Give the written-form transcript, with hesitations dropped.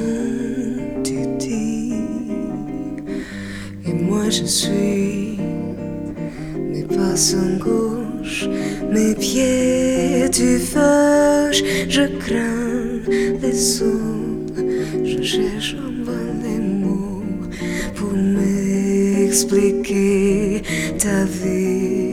tu dis. Et moi je suis mes pas en gauche, mes pieds du fauche. Je crains les eaux, je cherche en vain les mots pour m'expliquer ta vie.